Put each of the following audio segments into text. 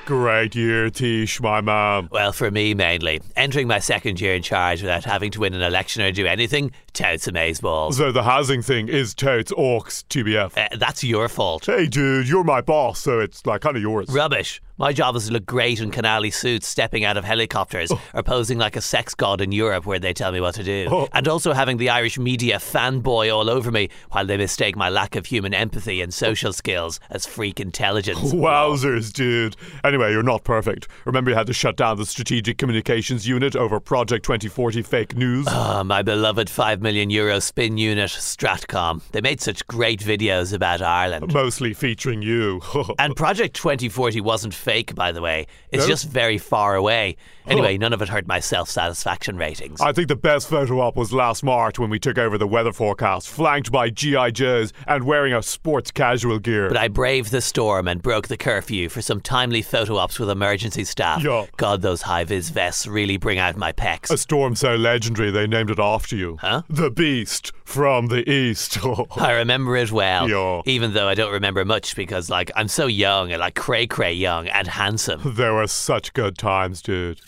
Great year, Tish, my man. Well, for me mainly. Entering my second year in charge without having to win an election or do anything, totes amazeballs. So the housing thing is totes orcs, TBF. That's your fault. Hey, dude, you're my boss, so it's like kind of yours. Rubbish. My job is to look great in canali suits, stepping out of helicopters, or posing like a sex god in Europe where they tell me what to do. And also having the Irish media fanboy all over me while they mistake my lack of human empathy and social skills as freak intelligence. Wowzers, dude. Anyway, you're not perfect. Remember you had to shut down the Strategic Communications Unit over Project 2040 fake news? My beloved €5 million spin unit, Stratcom. They made such great videos about Ireland. Mostly featuring you. And Project 2040 wasn't fake, by the way. It's just very far away. Anyway, none of it hurt my self-satisfaction ratings. I think the best photo op was last March when we took over the weather forecast, flanked by G.I. Joes and wearing our sports casual gear. But I braved the storm and broke the curfew for some timely photo ops with emergency staff. Yeah. God, those high-vis vests really bring out my pecs. A storm so legendary they named it after you. Huh? The Beast from the East. I remember it well. Yeah. Even though I don't remember much because, I'm so young and cray-cray young and handsome. There were such good times, dude.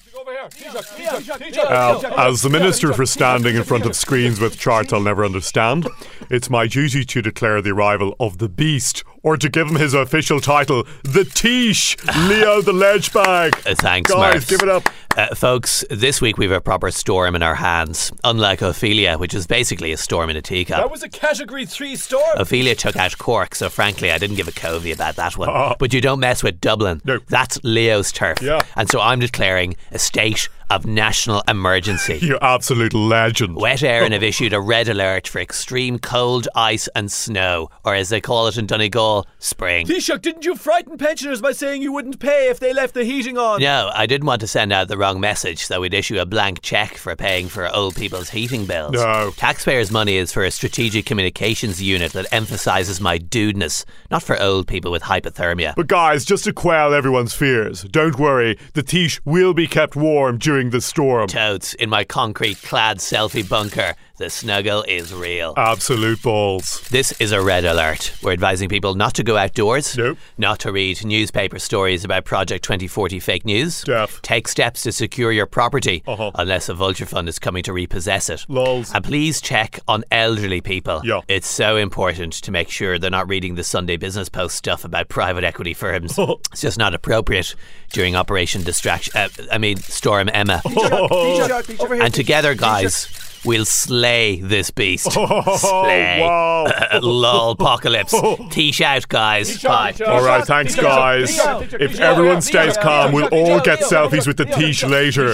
As the Minister for standing in front of screens with charts I'll never understand, it's my duty to declare the arrival of the Beast, or to give him his official title, the Tish, Leo the Ledgebag. Thanks, Guys, Smurfs. give it up. Folks, this week we've a proper storm in our hands. Unlike Ophelia, which is basically a storm in a teacup. That was a Category 3 storm. Ophelia took out Cork, so frankly I didn't give a covey about that one. But you don't mess with Dublin. No. That's Leo's turf. Yeah. And so I'm declaring a state of national emergency. You absolute legend. Wet Éireann have issued a red alert for extreme cold, ice and snow, or as they call it in Donegal, spring. Taoiseach, didn't you frighten pensioners by saying you wouldn't pay if they left the heating on? No, I didn't want to send out the wrong message, so we'd issue a blank cheque for paying for old people's heating bills. No. Taxpayers' money is for a strategic communications unit that emphasises my dudeness, not for old people with hypothermia. But guys, just to quell everyone's fears, don't worry, the Tish will be kept warm during the storm. Totes, in my concrete-clad selfie bunker, the snuggle is real. Absolute balls. This is a red alert. We're advising people not to go outdoors, Nope. not to read newspaper stories about Project 2040 fake news, Deaf. take steps to secure your property, Uh-huh. unless a vulture fund is coming to repossess it. Lols. And please check on elderly people. Yeah. It's so important to make sure they're not reading the Sunday Business Post stuff about private equity firms. It's just not appropriate during Operation Storm Emma. Taoiseach, over here. And together, guys, we'll slay this beast. Slay. Wow. Lol, apocalypse. Teach out, guys. Bye. All right, thanks, guys. If everyone stays calm, we'll all get selfies with the Tish later.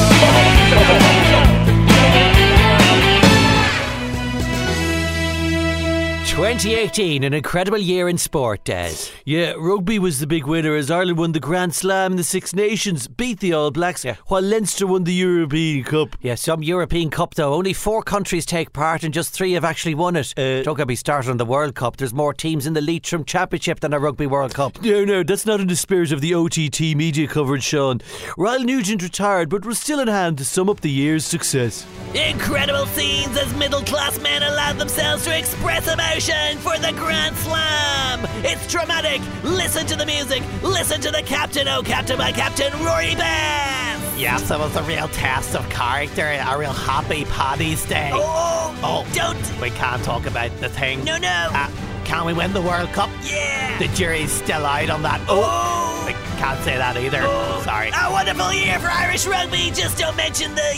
2018, an incredible year in sport, Des. Yeah, rugby was the big winner as Ireland won the Grand Slam in the Six Nations, beat the All Blacks, while Leinster won the European Cup. Yeah, some European Cup though. Only 4 countries take part and just 3 have actually won it. Don't get me started on the World Cup. There's more teams in the Leitrim Championship than a Rugby World Cup. No, that's not in the spirit of the OTT media coverage, Sean. Ryle Nugent retired, but was still in hand to sum up the year's success. Incredible scenes as middle-class men allowed themselves to express emotion for the Grand Slam. It's dramatic. Listen to the music. Listen to the captain. Oh, captain, my captain, Rory Best. Yes, it was a real test of character, a real happy Paddy's Day. Oh, don't. We can't talk about the thing. No. Can we win the World Cup? Yeah. The jury's still out on that. I can't say that either. Sorry. A wonderful year for Irish rugby. Just don't mention the,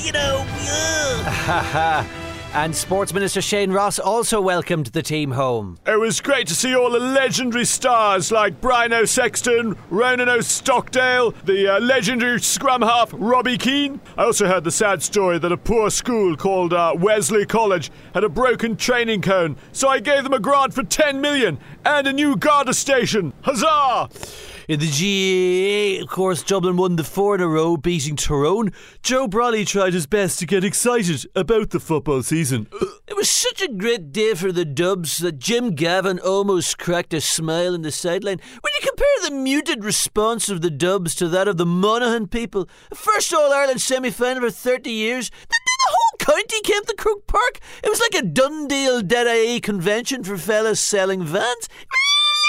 And Sports Minister Shane Ross also welcomed the team home. It was great to see all the legendary stars like Brian O'Sexton, Ronan O'Stockdale, the legendary scrum half Robbie Keane. I also heard the sad story that a poor school called Wesley College had a broken training cone, so I gave them a grant for 10 million and a new Garda station. Huzzah! In the GAA, of course, Dublin won the 4 in a row, beating Tyrone. Joe Brolly tried his best to get excited about the football season. It was such a great day for the Dubs that Jim Gavin almost cracked a smile in the sideline. When you compare the muted response of the Dubs to that of the Monaghan people, the first All-Ireland semi-final for 30 years, the whole county came to Croke Park. It was like a Dundee Dead convention for fellas selling vans.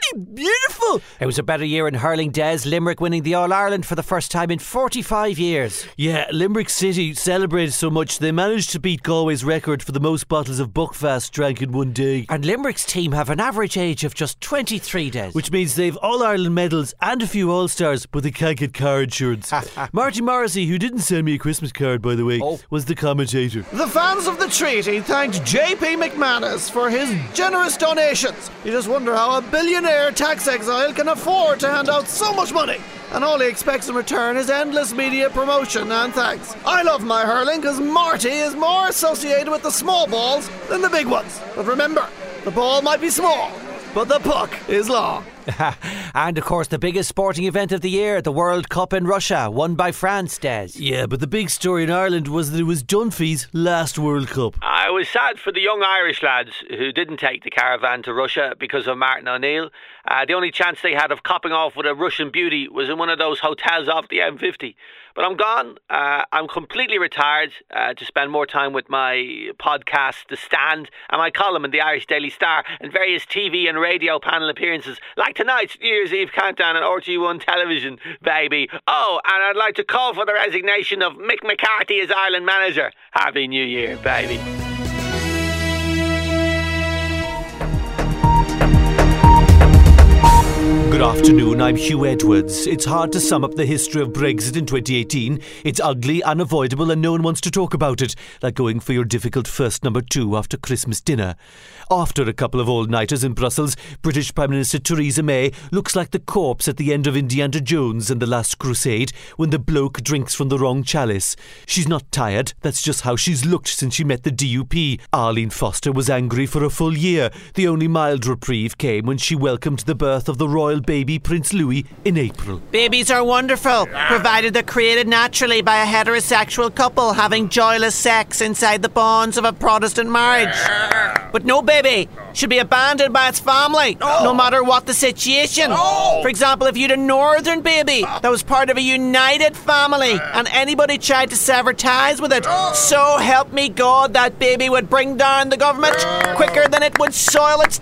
beautiful. It was a better year in hurling, Des. Limerick winning the All-Ireland for the first time in 45 years. Yeah, Limerick City celebrated so much they managed to beat Galway's record for the most bottles of Buckfast drank in one day. And Limerick's team have an average age of just 23 days. Which means they've All-Ireland medals and a few All-Stars, but they can't get car insurance. Marty Morrissey, who didn't send me a Christmas card, by the way, was the commentator. The fans of the treaty thanked J.P. McManus for his generous donations. You just wonder how a billionaire tax exile can afford to hand out so much money. And all he expects in return is endless media promotion and thanks. I love my hurling because Marty is more associated with the small balls than the big ones. But remember, the ball might be small, but the puck is long. And of course the biggest sporting event of the year, the World Cup in Russia, won by France, Des. Yeah, but the big story in Ireland was that it was Dunphy's last World Cup. I was sad for the young Irish lads who didn't take the caravan to Russia because of Martin O'Neill. The only chance they had of copping off with a Russian beauty was in one of those hotels off the M50. But I'm gone. I'm completely retired to spend more time with my podcast, The Stand, and my column in the Irish Daily Star, and various TV and radio panel appearances, like tonight's New Year's Eve countdown on RTÉ1 television, baby. Oh, and I'd like to call for the resignation of Mick McCarthy as Ireland manager. Happy New Year, baby. Good afternoon, I'm Hugh Edwards. It's hard to sum up the history of Brexit in 2018. It's ugly, unavoidable, and no one wants to talk about it, like going for your difficult first number 2 after Christmas dinner. After a couple of all-nighters in Brussels, British Prime Minister Theresa May looks like the corpse at the end of Indiana Jones and the Last Crusade when the bloke drinks from the wrong chalice. She's not tired, that's just how she's looked since she met the DUP. Arlene Foster was angry for a full year. The only mild reprieve came when she welcomed the birth of the royal baby Prince Louis in April. Babies are wonderful, provided they're created naturally by a heterosexual couple having joyless sex inside the bonds of a Protestant marriage. But no baby should be abandoned by its family, no matter what the situation. For example, if you had a northern baby that was part of a united family and anybody tried to sever ties with it, so help me God, that baby would bring down the government quicker than it would soil its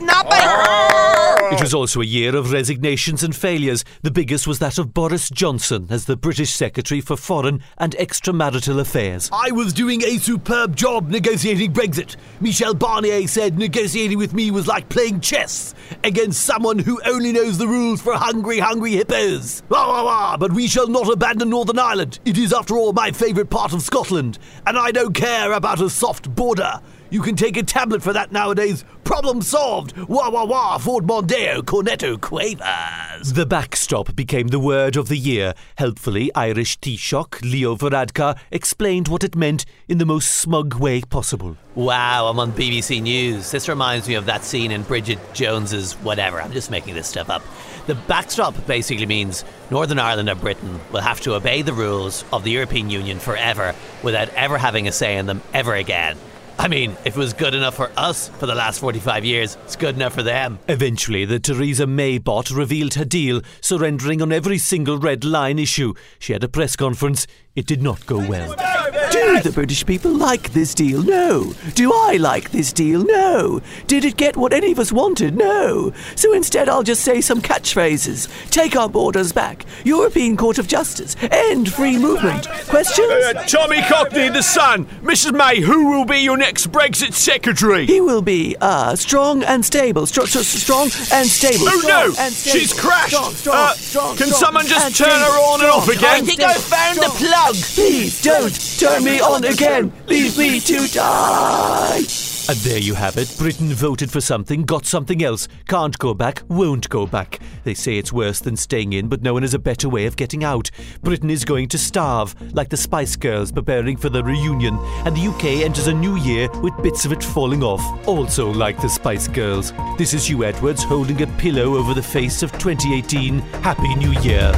nappy. It was also a year of resignations and failures. The biggest was that of Boris Johnson as the British Secretary for Foreign and Extramarital Affairs. I was doing a superb job negotiating Brexit. Michel Barnier said negotiating with me was like playing chess against someone who only knows the rules for hungry hippos. But we shall not abandon Northern Ireland. It is, after all, my favourite part of Scotland, and I don't care about a soft border. You can take a tablet for that nowadays. Problem solved. Wah wah wah. Ford Mondeo. Cornetto Quavers. The backstop became the word of the year. Helpfully, Irish Taoiseach Leo Varadkar explained what it meant in the most smug way possible. Wow, I'm on BBC News. This reminds me of that scene in Bridget Jones's whatever. I'm just making this stuff up. The backstop basically means Northern Ireland or Britain will have to obey the rules of the European Union forever without ever having a say in them ever again. I mean, if it was good enough for us for the last 45 years, it's good enough for them. Eventually, the Theresa May bot revealed her deal, surrendering on every single red line issue. She had a press conference. It did not go well. Do the British people like this deal? No. Do I like this deal? No. Did it get what any of us wanted? No. So instead I'll just say some catchphrases. Take our borders back. European Court of Justice. End free movement. Questions? Tommy Cockney, The Sun. Mrs May, who will be your next Brexit secretary? He will be strong and stable. Strong and stable. Oh no! And stable. She's crashed! Strong, Can someone just turn her on and off again? I think I found the plug. Please don't turn me on again. Leave me to die. And there you have it. Britain voted for something, got something else. Can't go back, won't go back. They say it's worse than staying in, but no one has a better way of getting out. Britain is going to starve, like the Spice Girls preparing for the reunion. And the UK enters a new year with bits of it falling off, also like the Spice Girls. This is Hugh Edwards holding a pillow over the face of 2018. Happy New Year.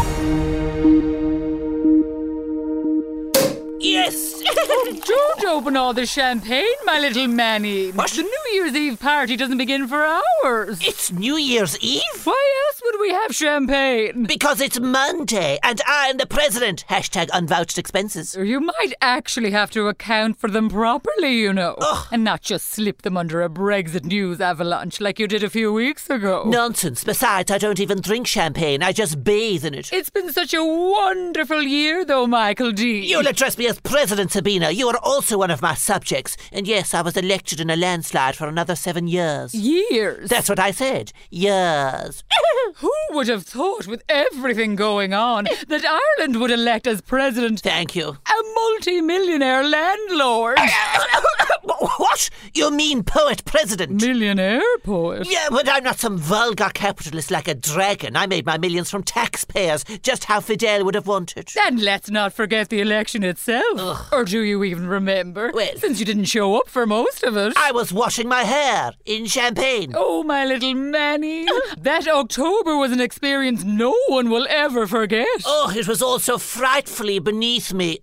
Yes! Don't open all the champagne, my little Manny. The New Year's Eve party doesn't begin for hours. It's New Year's Eve? Why else would we have champagne? Because it's Monday and I'm the president. Hashtag unvouched expenses. You might actually have to account for them properly, you know. And not just slip them under a Brexit news avalanche like you did a few weeks ago. Nonsense. Besides, I don't even drink champagne. I just bathe in it. It's been such a wonderful year, though, Michael D. You'll address me as President, Sabina. You are also one of my subjects. And yes, I was elected in a landslide for another 7 years. Years? That's what I said. Years. Who would have thought, with everything going on, that Ireland would elect as president... Thank you. A multi-millionaire landlord? What? You mean poet-president? Millionaire poet? Yeah, but I'm not some vulgar capitalist like a dragon. I made my millions from taxpayers, just how Fidel would have wanted. And let's not forget the election itself. Ugh. Or do you even remember? Well, since you didn't show up for most of it. I was washing my hair in champagne. Oh, my little Manny. That October was an experience no one will ever forget. Oh, it was all so frightfully beneath me.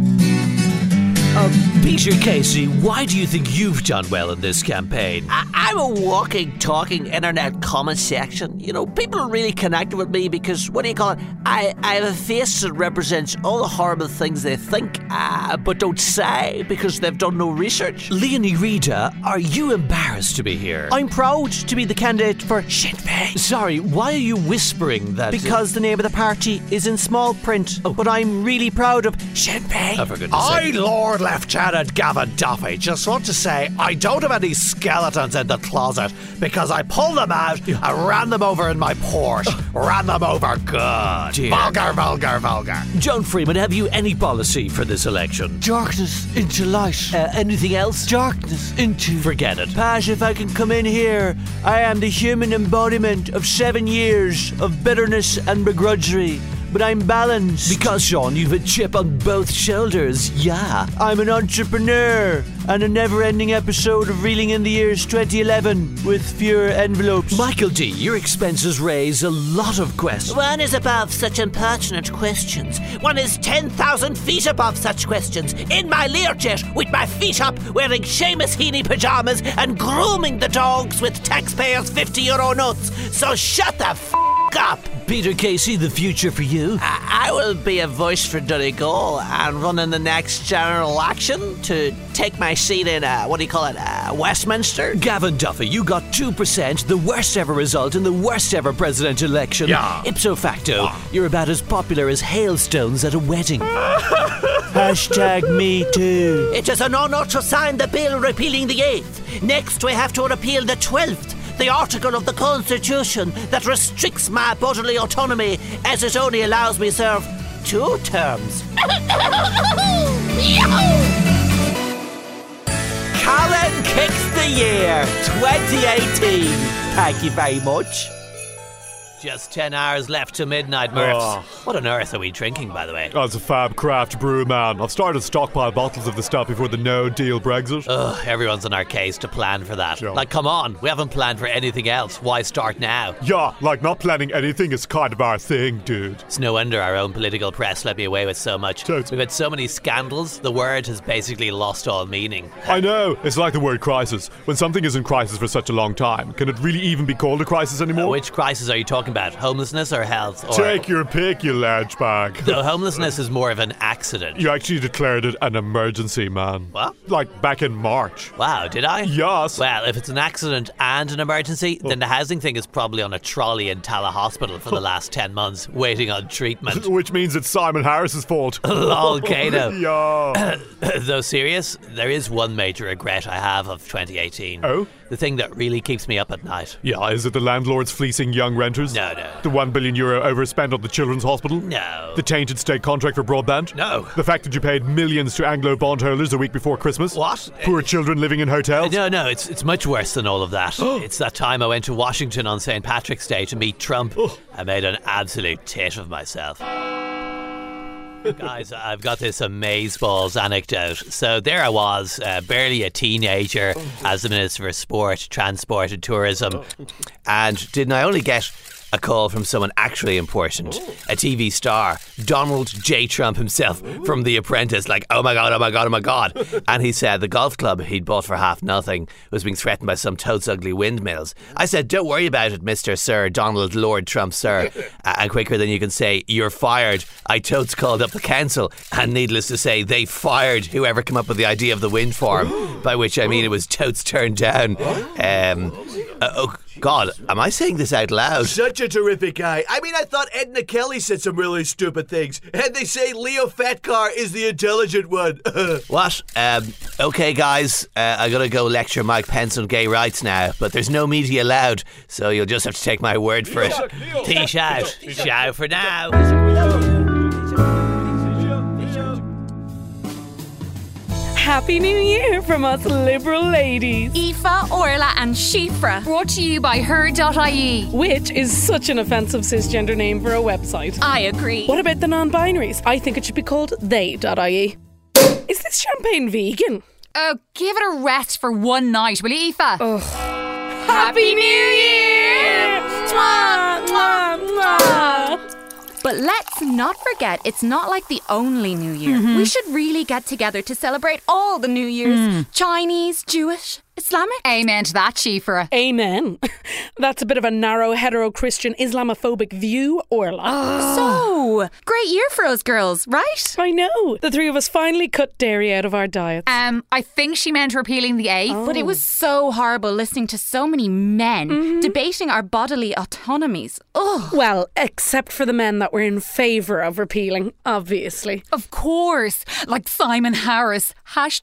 Peter Casey, why do you think you've done well in this campaign? I'm a walking, talking internet comment section. You know, people really connect with me because, what do you call it? I have a face that represents all the horrible things they think, but don't say because they've done no research. Leonie Rita, are you embarrassed to be here? I'm proud to be the candidate for Sinn Féin. Sorry, why are you whispering that? Because the name of the party is in small print, but I'm really proud of Sinn Féin. Oh, for goodness sake. Lord Lieutenant Gavin Duffy, just want to say I don't have any skeletons in the closet because I pulled them out and ran them over in my Porsche. Ran them over good. Dear. Vulgar, vulgar, vulgar. John Freeman, have you any policy for this election? Darkness into light. Anything else? Darkness into... Forget it. Pash, if I can come in here, I am the human embodiment of 7 years of bitterness and begrudgery. But I'm balanced. Because, Sean, you've a chip on both shoulders, yeah. I'm an entrepreneur and a never-ending episode of Reeling in the Years 2011 with fewer envelopes. Michael D., your expenses raise a lot of questions. One is above such impertinent questions. One is 10,000 feet above such questions. In my Learjet, with my feet up, wearing Seamus Heaney pyjamas and grooming the dogs with taxpayers' €50 notes. So shut the up. Peter Casey, the future for you? I will be a voice for Donegal and run in the next general election to take my seat in, Westminster. Gavin Duffy, you got 2%, the worst ever result in the worst ever presidential election. Yeah. Ipso facto, you're about as popular as hailstones at a wedding. Hashtag me too. It is an honour to sign the bill repealing the 8th. Next we have to repeal the 12th. The article of the Constitution that restricts my bodily autonomy as it only allows me serve 2 terms. Colin Kicks the Year 2018. Thank you very much. Just 10 hours left to midnight, Murphs. Oh. What on earth are we drinking, by the way? Oh, it's a fab craft brew, man. I've started to stockpile bottles of the stuff before the no-deal Brexit. Ugh, everyone's on our case to plan for that. Sure. Like, come on, we haven't planned for anything else. Why start now? Yeah, like not planning anything is kind of our thing, dude. It's no wonder our own political press let me away with so much. Totally. We've had so many scandals, the word has basically lost all meaning. I know, it's like the word crisis. When something is in crisis for such a long time, can it really even be called a crisis anymore? Which crisis are you talking about? Homelessness or health? Or... Take your pick, you large bag. Though homelessness is more of an accident. You actually declared it an emergency, man. What? Like back in March. Wow, did I? Yes. Well, if it's an accident and an emergency, then the housing thing is probably on a trolley in Tala Hospital for the last 10 months, waiting on treatment. Which means it's Simon Harris's fault. Lol, Kato. Yeah. Though serious, there is one major regret I have of 2018. Oh? The thing that really keeps me up at night. Yeah, is it the landlords fleecing young renters? No. The €1 billion overspent on the children's hospital? No. The tainted state contract for broadband? No. The fact that you paid millions to Anglo bondholders a week before Christmas? What? Poor children living in hotels? No, it's much worse than all of that. It's that time I went to Washington on St. Patrick's Day to meet Trump. I made an absolute tit of myself. Guys, I've got this amazeballs anecdote. So there I was, barely a teenager, as the Minister for Sport, Transport and Tourism. And didn't I only get a call from someone actually important, a TV star, Donald J. Trump himself from The Apprentice, like, oh my God, oh my God, oh my God. And he said the golf club he'd bought for half nothing was being threatened by some totes ugly windmills. I said, don't worry about it, Mr. Sir, Donald Lord Trump, sir. And quicker than you can say, you're fired, I totes called up the council, and needless to say, they fired whoever came up with the idea of the wind farm, by which I mean it was totes turned down. Oh God, am I saying this out loud? Such a terrific guy. I mean, I thought Edna Kelly said some really stupid things. And they say Leo Fatcar is the intelligent one. What? Okay, guys, I gotta go lecture Mike Pence on gay rights now, but there's no media allowed, so you'll just have to take my word for it. Teach out. Ciao for now. Happy New Year from us liberal ladies. Aoife, Orla and Shifra. Brought to you by her.ie. Which is such an offensive cisgender name for a website. I agree. What about the non-binaries? I think it should be called they.ie. Is this champagne vegan? Oh, give it a rest for one night, will you, Aoife? Ugh. Happy New Year! Mwah, mwah, mwah. But let's not forget, it's not like the only New Year. Mm-hmm. We should really get together to celebrate all the New Years. Chinese, Jewish, Islamic. Amen to that, Shifra. Amen. That's a bit of a narrow, hetero-Christian, Islamophobic view, Orla. So, great year for us girls, right? I know. The three of us finally cut dairy out of our diets. I think she meant repealing the eighth, but it was so horrible listening to so many men debating our bodily autonomies. Ugh. Well, except for the men that were in favour of repealing, obviously. Of course. Like Simon Harris.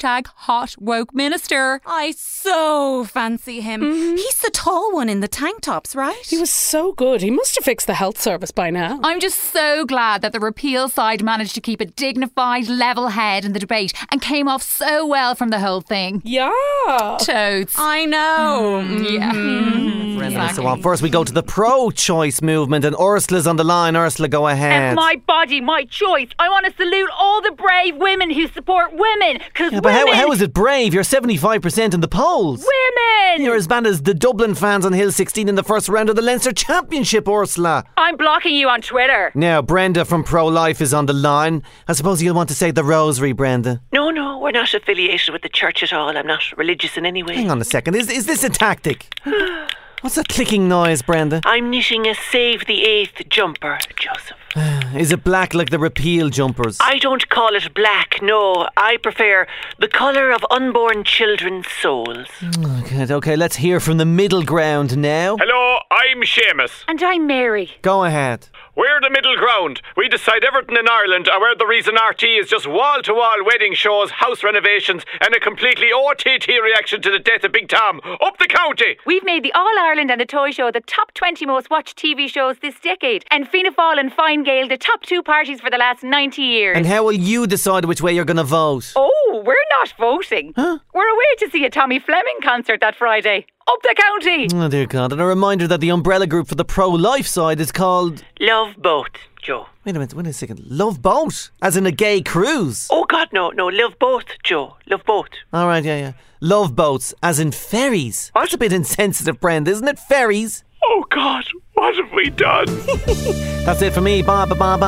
#hot woke minister. I so fancy him. He's the tall one in the tank tops, right? He was so good. He must have fixed the health service by now. I'm just so glad that the repeal side managed to keep a dignified, level head in the debate and came off so well from the whole thing. Yeah. Totes. I know. Yeah. Exactly. So on. First we go to the pro-choice movement, and Ursula's on the line. Ursula, go ahead. My body, my choice. I want to salute all the brave women who support women. Yeah, but how is it brave? You're 75% in the polls. Women! You're as bad as the Dublin fans on Hill 16 in the first round of the Leinster Championship, Ursula. I'm blocking you on Twitter. Now, Brenda from Pro-Life is on the line. I suppose you'll want to say the rosary, Brenda. No, we're not affiliated with the church at all. I'm not religious in any way. Hang on a second. Is this a tactic? What's that clicking noise, Brenda? I'm knitting a Save the Eighth jumper, Joseph. Is it black like the repeal jumpers? I don't call it black, no. I prefer the colour of unborn children's souls. Okay, let's hear from the middle ground now. Hello, I'm Seamus. And I'm Mary. Go ahead. We're the middle ground. We decide everything in Ireland, and we're the reason RT is just wall-to-wall wedding shows, house renovations, and a completely OTT reaction to the death of Big Tom. Up the county! We've made the All-Ireland and the Toy Show the top 20 most watched TV shows this decade, and Fianna Fáil and Fine Gael the top 2 parties for the last 90 years. And how will you decide which way you're going to vote? Oh, we're not voting. Huh? We're away to see a Tommy Fleming concert that Friday. Up the county! Oh dear God, and a reminder that the umbrella group for the pro-life side is called... Love Boat, Joe. Wait a second. Love Boat? As in a gay cruise? Oh God, no, Love Boat, Joe. Love Boat. Alright, yeah. Love boats, as in ferries. What? That's a bit insensitive, Brenda, isn't it? Ferries. Oh God, what have we done? That's it for me. Bye.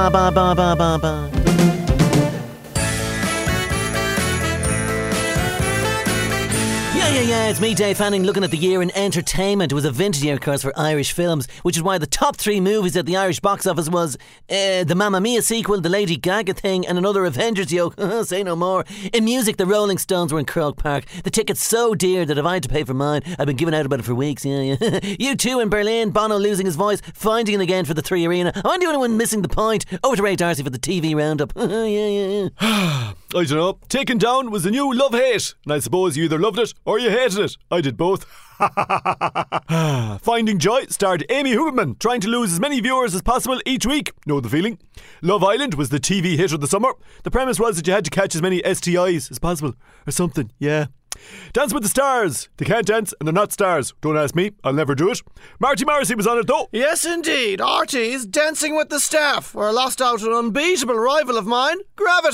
Yeah, it's me, Dave Fanning, looking at the year in entertainment. It was a vintage year, of course, for Irish films, which is why the top 3 movies at the Irish box office was the Mamma Mia sequel, the Lady Gaga thing, and another Avengers yoke. Say no more. In music, the Rolling Stones were in Croke Park. The ticket's so dear that if I had to pay for mine, I've been giving out about it for weeks. Yeah. U2 in Berlin, Bono losing his voice, finding it again for the 3 Arena. I'm the only one missing the point. Over to Ray Darcy for the TV roundup. Yeah. I don't know. Taken Down was the new love-hate, and I suppose you either loved it or you hated it. I did both. Finding Joy starred Amy Huberman, trying to lose as many viewers as possible each week. Know the feeling. Love Island was the TV hit of the summer. The premise was that you had to catch as many STIs as possible, or something, yeah. Dance with the Stars. They can't dance and they're not stars. Don't ask me, I'll never do it. Marty Morrissey was on it though. Yes indeed, Artie's Dancing with the Staff, where I lost out to an unbeatable rival of mine, Gravity.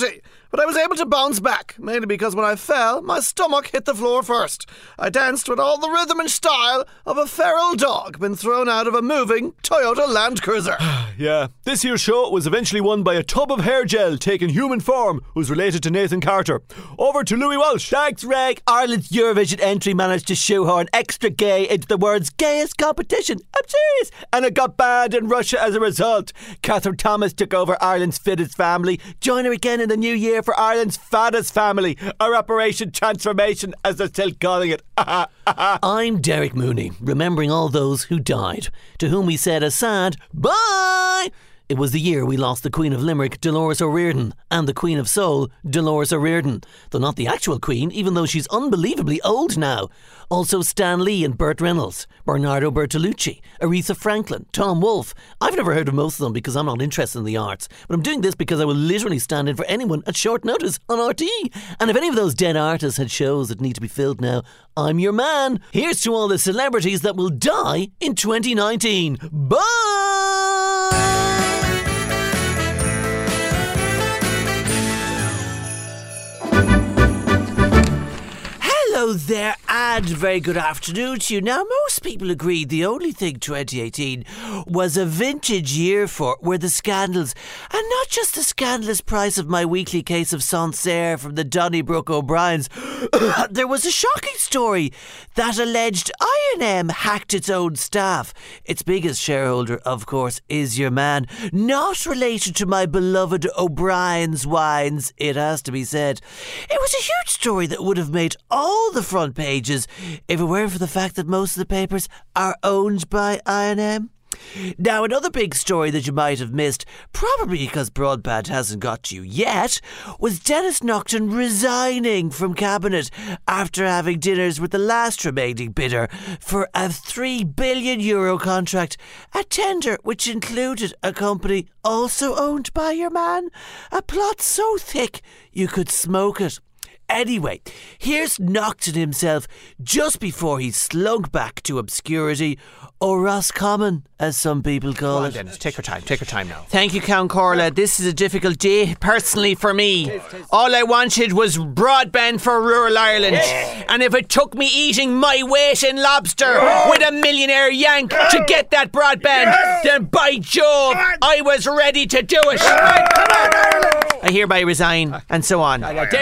but I was able to bounce back, mainly because when I fell, my stomach hit the floor first. I danced with all the rhythm and style of a feral dog been thrown out of a moving Toyota Land Cruiser. Yeah, this year's show was eventually won by a tub of hair gel taking human form who's related to Nathan Carter. Over to Louis Walsh. Thanks, Reg. Ireland's Eurovision entry managed to shoehorn extra gay into the world's gayest competition. I'm serious. And it got banned in Russia as a result. Catherine Thomas took over Ireland's fittest family. Join her again in the new year for Ireland's fattest family. Or Operation Transformation, as they're still calling it. I'm Derek Mooney, remembering all those who died, to whom we said a sad bye. It was the year we lost the Queen of Limerick, Dolores O'Riordan, and the Queen of Soul, Dolores O'Riordan, though not the actual Queen, even though she's unbelievably old now. Also Stan Lee and Burt Reynolds, Bernardo Bertolucci, Aretha Franklin, Tom Wolfe. I've never heard of most of them because I'm not interested in the arts, but I'm doing this because I will literally stand in for anyone at short notice on RT. And if any of those dead artists had shows that need to be filled now, I'm your man. Here's to all the celebrities that will die in 2019. Bye! Hello there, and very good afternoon to you. Now, most people agreed the only thing 2018 was a vintage year for were the scandals, and not just the scandalous price of my weekly case of Sancerre from the Donnybrook O'Briens. There was a shocking story that alleged I&M hacked its own staff. Its biggest shareholder, of course, is your man. Not related to my beloved O'Brien's wines, it has to be said. It was a huge story that would have made all the front pages if it weren't for the fact that most of the papers are owned by I&M. Now, another big story that you might have missed, probably because broadband hasn't got to you yet, was Denis Naughton resigning from Cabinet after having dinners with the last remaining bidder for a €3 billion contract, a tender which included a company also owned by your man, a plot so thick you could smoke it. Anyway, here's Naughton himself just before he slunk back to obscurity, or Roscommon, as some people call it. Dennis, take your time now. Thank you, Count Corla. This is a difficult day, personally, for me. All I wanted was broadband for rural Ireland. And if it took me eating my weight in lobster with a millionaire yank to get that broadband, then by Jove, I was ready to do it. I hereby resign, and so on.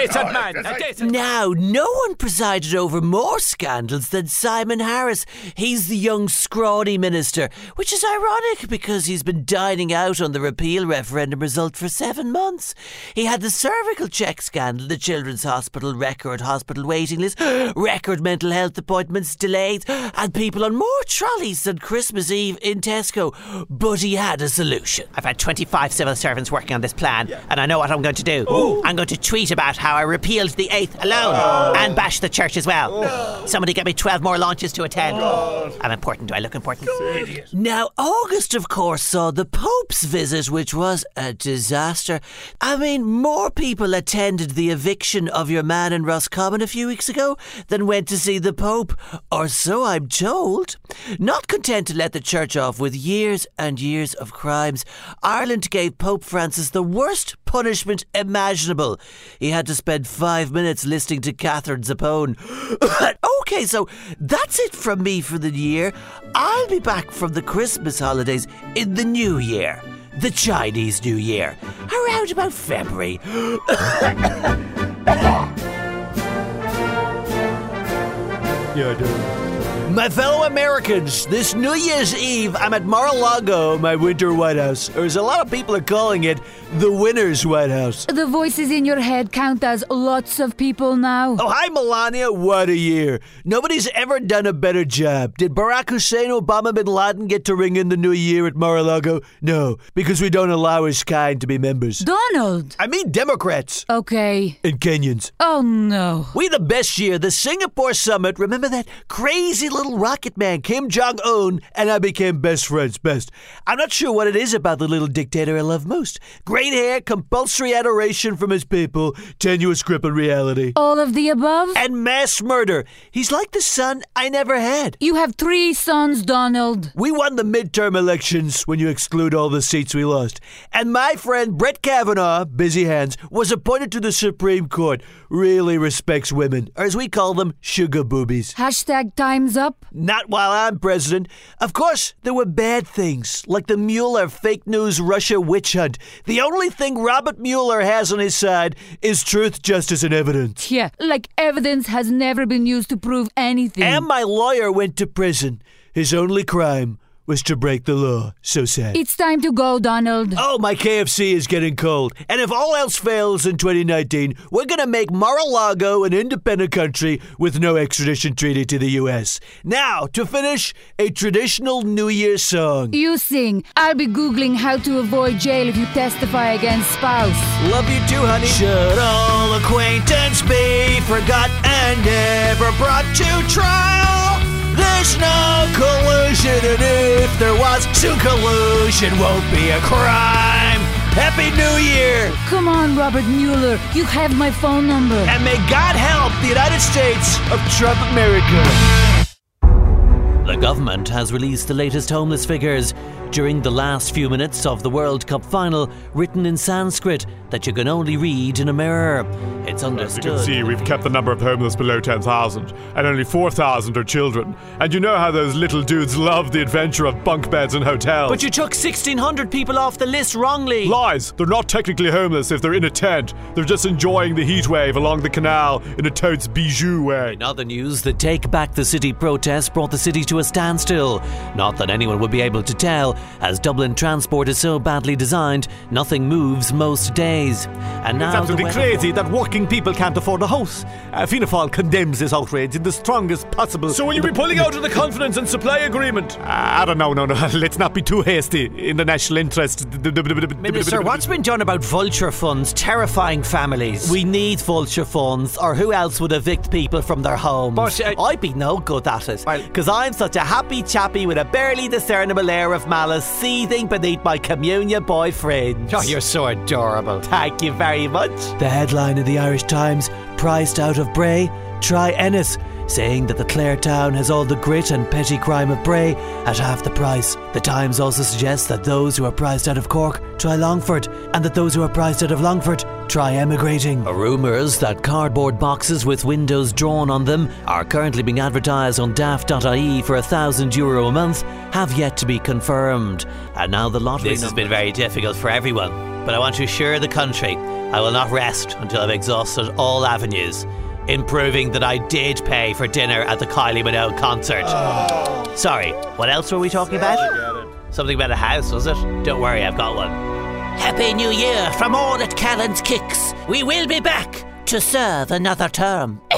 Now, no one presided over more scandals than Simon Harris. He's the young scrawny minister, which is ironic because he's been dining out on the repeal referendum result for 7 months. He had the cervical check scandal, the Children's Hospital record hospital waiting list, record mental health appointments delayed, and people on more trolleys than Christmas Eve in Tesco. But he had a solution. I've had 25 civil servants working on this plan, and I know what I'm going to do. I'm going to tweet about how I repealed the 8th alone and bash the church as well. Somebody get me 12 more launches to attend. I'm important. Do I look important? Now, August, of course, saw the Pope's visit, which was a disaster. I mean, more people attended the eviction of your man in Roscommon a few weeks ago than went to see the Pope, or so I'm told. Not content to let the church off with years and years of crimes, Ireland gave Pope Francis the worst punishment imaginable. He had to spend 5 minutes listening to Catherine Zappone. Okay, so that's it from me for the year. I'll be back from the Christmas holidays in the new year, the Chinese New Year, around about February. Yeah, I do. My fellow Americans, this New Year's Eve, I'm at Mar-a-Lago, my winter White House. Or as a lot of people are calling it, the winner's White House. The voices in your head count as lots of people now. Oh, hi, Melania. What a year. Nobody's ever done a better job. Did Barack Hussein Obama bin Laden get to ring in the new year at Mar-a-Lago? No, because we don't allow his kind to be members. Donald! I mean Democrats. Okay. And Kenyans. Oh, no. We had the best year. The Singapore summit, remember that crazy little rocket man, Kim Jong-un, and I became best friends. I'm not sure what it is about the little dictator I love most. Great hair, compulsory adoration from his people, tenuous grip on reality. All of the above? And mass murder. He's like the son I never had. You have 3 sons, Donald. We won the midterm elections when you exclude all the seats we lost. And my friend Brett Kavanaugh, busy hands, was appointed to the Supreme Court. Really respects women, or as we call them, sugar boobies. Hashtag time's up. Not while I'm president. Of course, there were bad things, like the Mueller fake news Russia witch hunt. The only thing Robert Mueller has on his side is truth, justice, and evidence. Yeah, like evidence has never been used to prove anything. And my lawyer went to prison. His only crime was to break the law. So sad. It's time to go, Donald. Oh, my KFC is getting cold. And if all else fails in 2019, we're going to make Mar-a-Lago an independent country with no extradition treaty to the U.S. Now, to finish, a traditional New Year song. You sing. I'll be Googling how to avoid jail if you testify against spouse. Love you too, honey. Should all acquaintance be forgot and never brought to trial? There's no collusion, and if there was, soon collusion won't be a crime. Happy New Year! Come on, Robert Mueller. You have my phone number. And may God help the United States of Trump America. The government has released the latest homeless figures during the last few minutes of the World Cup final, written in Sanskrit that you can only read in a mirror. It's understood. As you can see, we've kept the number of homeless below 10,000, and only 4,000 are children. And you know how those little dudes love the adventure of bunk beds and hotels. But you took 1,600 people off the list wrongly. Lies! They're not technically homeless if they're in a tent. They're just enjoying the heat wave along the canal in a totes bijou way. In other news, the Take Back the City protest brought the city to a standstill. Not that anyone would be able to tell, as Dublin transport is so badly designed, nothing moves most days. And now it's absolutely crazy that working people can't afford a house. Fianna Fáil condemns this outrage in the strongest possible... So will you be pulling out of the confidence and supply agreement? I don't know, no. Let's not be too hasty in the national interest. Minister, what's been done about vulture funds terrifying families? We need vulture funds, or who else would evict people from their homes? But I'd be no good at it, because I'm such a happy chappy with a barely discernible air of malice seething beneath my communion boyfriend. Oh, you're so adorable. Thank you very much. The headline of the Irish Times, priced out of Bray, try Ennis, saying that the Clare town has all the grit and petty crime of Bray at half the price. The Times also suggests that those who are priced out of Cork try Longford, and that those who are priced out of Longford try emigrating. Rumours that cardboard boxes with windows drawn on them are currently being advertised on daft.ie for €1,000 a month have yet to be confirmed. And now the lottery This has been very difficult for everyone, but I want to assure the country I will not rest until I've exhausted all avenues in proving that I did pay for dinner at the Kylie Minogue concert. Sorry, what else were we talking about? Something about a house, was it? Don't worry, I've got one. Happy New Year from all at Callan's Kicks. We will be back to serve another term.